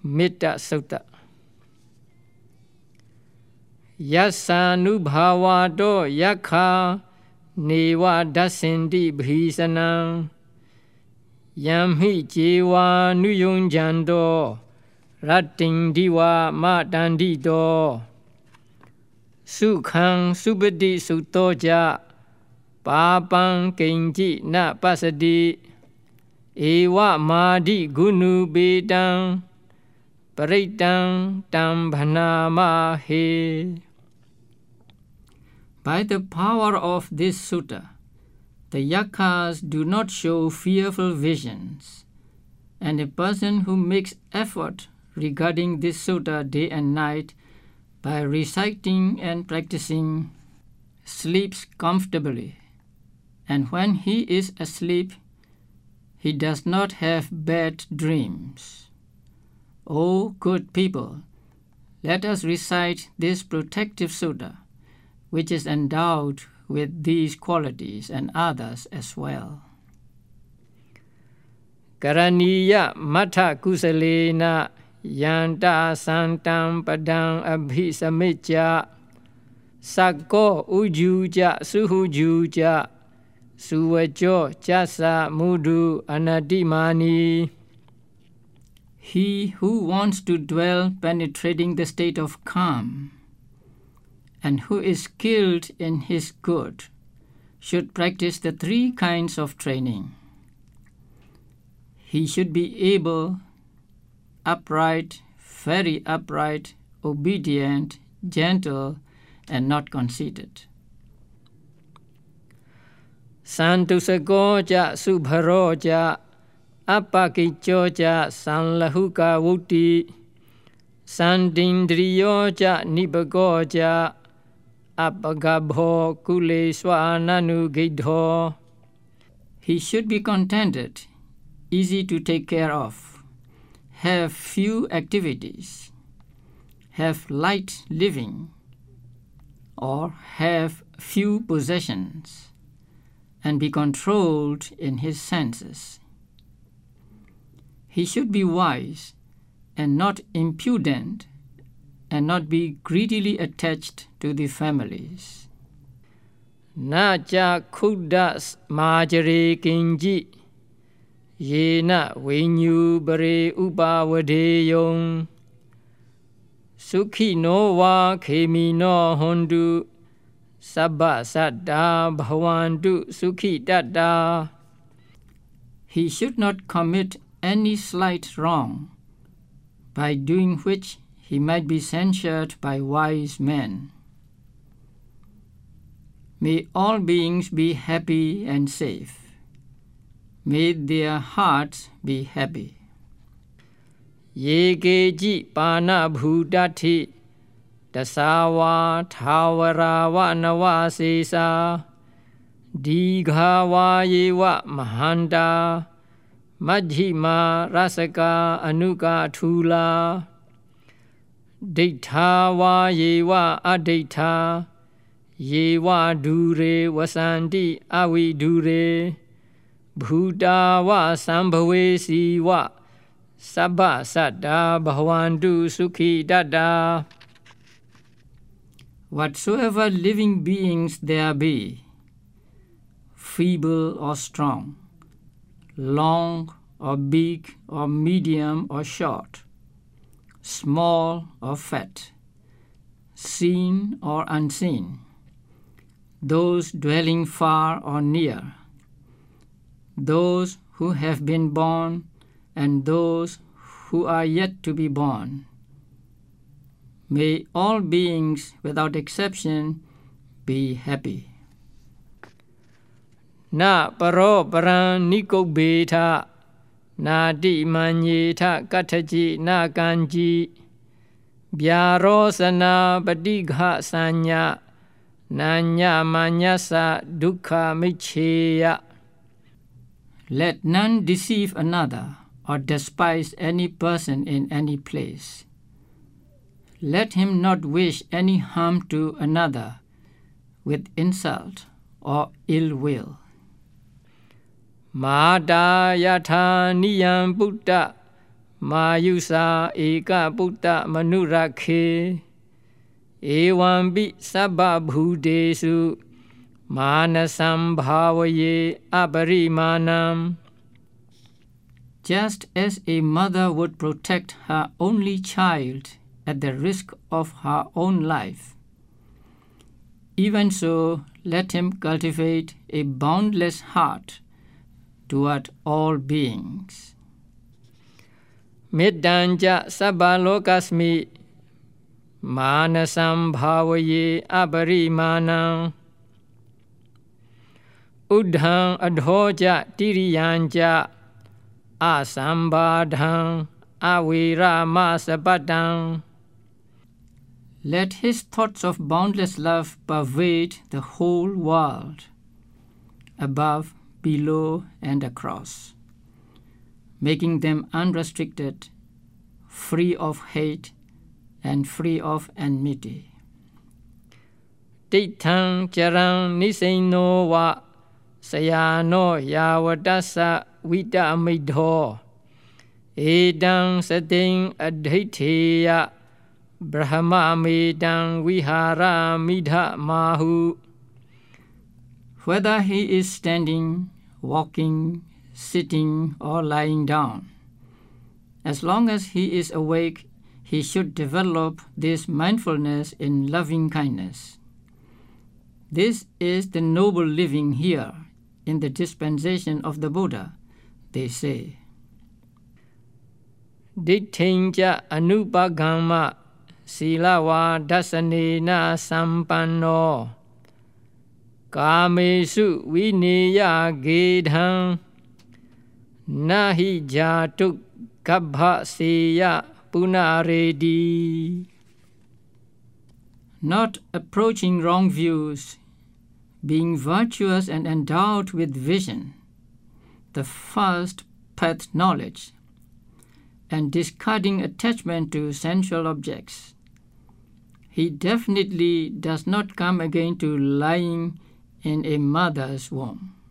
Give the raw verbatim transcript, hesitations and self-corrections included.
Mitta Sutta. Yasanubhavado yakha neva dasindi bhisanam yamhi jiva nuyunjando ratting diva matandito sukhang subadi sutoja papang kenji na pasadi ewa madi gunu bedang paritang tambhanamahe. By the power of this sutta, the yakhas do not show fearful visions, and a person who makes effort regarding this sutta day and night by reciting and practicing sleeps comfortably, and when he is asleep, he does not have bad dreams. O good people, let us recite this protective sutta, which is endowed with these qualities and others as well. Karaniya matha kusalena yanta santam padang abhisamicca sakko ujuja suhujuja suvajo jasa mudu anadimani. He who wants to dwell penetrating the state of calm and who is skilled in his good should practice the three kinds of training. He should be able, upright, very upright, obedient, gentle, and not conceited. Santusagoja subharoja apakichoja sanlahuka wuti sandindriyoja nibagoja apagabho kule swananugidho. He should be contented, easy to take care of, have few activities, have light living, or have few possessions, and be controlled in his senses. He should be wise and not impudent, and not be greedily attached to the families. Naja kudas majare kinji yena vinyu bare upavadeyong sukhi no va khemi no hondu sabba saddha bhavantu sukhi tatta. He should not commit any slight wrong, by doing which he might be censured by wise men. May all beings be happy and safe. May their hearts be happy. Yegeji pana bhutati dasawa thawara vanavasesa dighawa yewa mahanda Majjhima rasaka anuka thula Dittha va yeva adittha yeva dure vasanti avidure bhuta va sambhave siva sabba saddha bhavantu sukhi tatta. Whatsoever living beings there be, feeble or strong, long or big or medium or short, small or fat, seen or unseen, those dwelling far or near, those who have been born and those who are yet to be born. May all beings without exception be happy. Na paro paran nikobeta na di manyeta kataji na kanji byarosana padigha sanya nanya manyasa dukkha micheya. Let none deceive another or despise any person in any place. Let him not wish any harm to another with insult or ill will. Mada yatha niyam buddha Mayusa eka putta manurakhe Ewambi sabba bhudesu manasam bhavaye aparimanam. Just as a mother would protect her only child at the risk of her own life, even so let him cultivate a boundless heart toward all beings. Middanja sabba lokasmi manasam bhavaye aparimanam. Udhang adhoja tiriyanja asambadhang aviramasabadang. Let his thoughts of boundless love pervade the whole world, above, below, and across, making them unrestricted, free of hate, and free of enmity. Tithang charang nisaino wa sayano yavatasa vita midho edang sating adhiteya brahma medang vihara midha mahu. Whether he is standing, walking, sitting, or lying down, as long as he is awake, he should develop this mindfulness in loving kindness. This is the noble living here in the dispensation of the Buddha, they say. Ditthingja anupagama silawa dasanena sampanno kamesu vineya gedhang nahi jatuk kabha seya punaredi. Not approaching wrong views, being virtuous and endowed with vision, the first path knowledge, and discarding attachment to sensual objects, he definitely does not come again to lying in a mother's womb.